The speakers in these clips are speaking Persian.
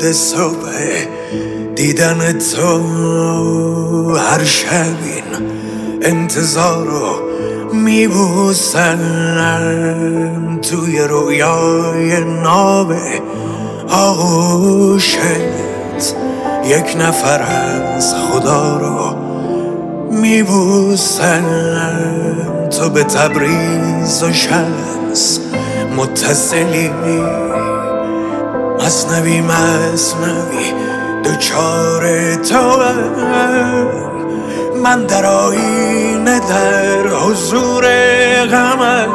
امید صبح دیدن تو هر شب این انتظارو میبوسم توی رویای ناب آغوشت یک نفر از خدا رو میبوسم تو به تبریز و شمس متصلی مثنوی دوچار تو من در آینه در حضور غمم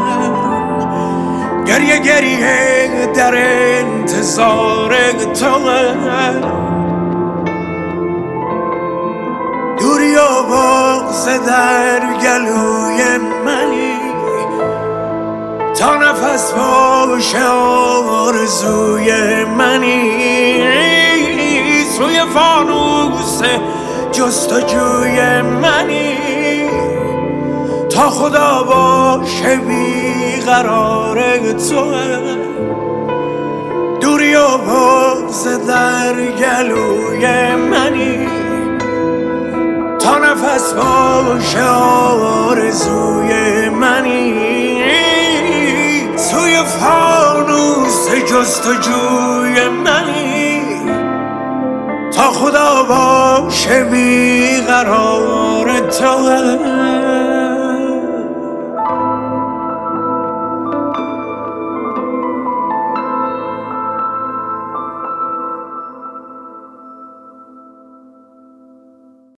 گریه در انتظار تو دوری و بغض در گلوی منی تا نفس باشه آرزوی منی سوی فانوس جستجوی منی تا خدا باشه بیقرار تو دوری و بغض در گلوی منی تا نفس باشه آرزوی منی سوی فانوس جستجوی منی تا خدا باشه بیقرار تو